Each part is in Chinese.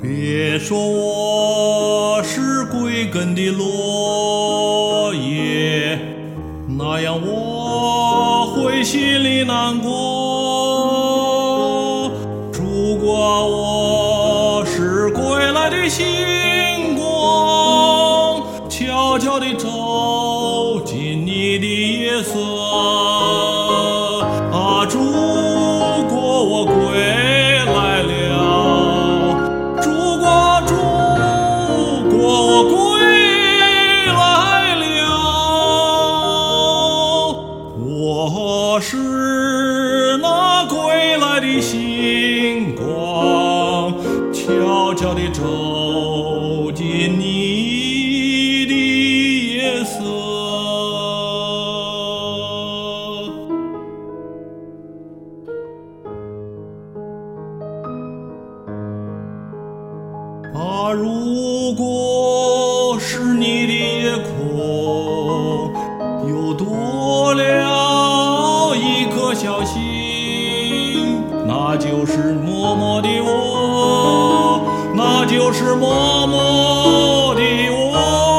别说我是归根的落叶，那样我会心里难过。如果我是归来的星光，悄悄地照进你的夜色。如果我归来了，如果我归来了，我是那归来的星光，悄悄地照进你的夜色。如果是你的夜空又多了一颗小星，那就是默默的我，那就是默默的我。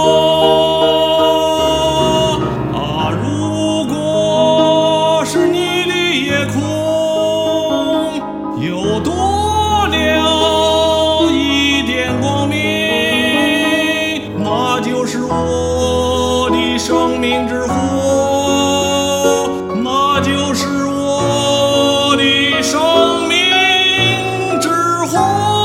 如果是你的夜空又多了光明，那就是我的生命之火，那就是我的生命之火。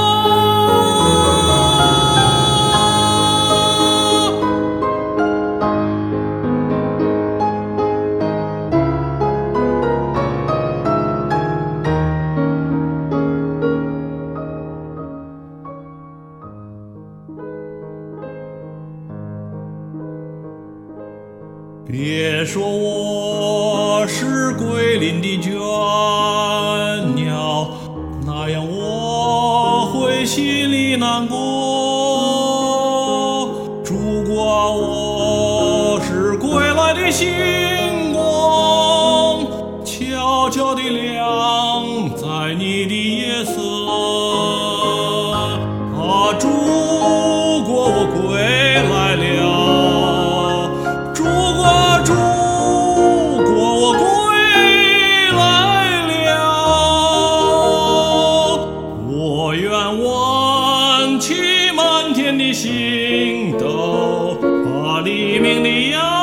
别说我是归林的倦鸟，那样我会心里难过。如果我是归来的星光，悄悄地亮在你的夜色。如果我归来了，起漫天的星斗，把黎明的阳